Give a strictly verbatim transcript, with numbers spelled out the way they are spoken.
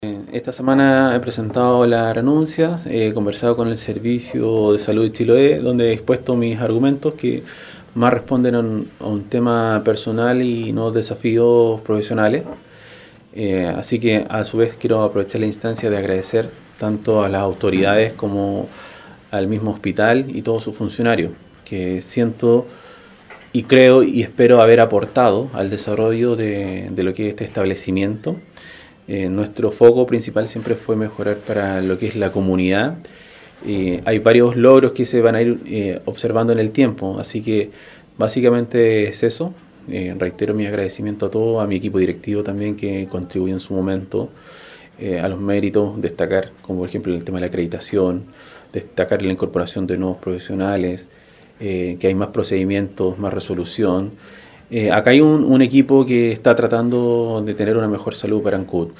Esta semana he presentado las renuncias, he conversado con el Servicio de Salud de Chiloé, donde he expuesto mis argumentos que más responden a un, a un tema personal y no desafíos profesionales. Eh, así que a su vez quiero aprovechar la instancia de agradecer tanto a las autoridades como al mismo hospital y todos sus funcionarios, que siento y creo y espero haber aportado al desarrollo de, de lo que es este establecimiento. Eh, nuestro foco principal siempre fue mejorar para lo que es la comunidad. Eh, hay varios logros que se van a ir eh, observando en el tiempo, así que básicamente es eso. Eh, reitero mi agradecimiento a todos, a mi equipo directivo también que contribuyó en su momento eh, a los méritos, destacar como por ejemplo el tema de la acreditación, destacar la incorporación de nuevos profesionales, eh, que hay más procedimientos, más resolución. Eh, acá hay un, un equipo que está tratando de tener una mejor salud para Ancud.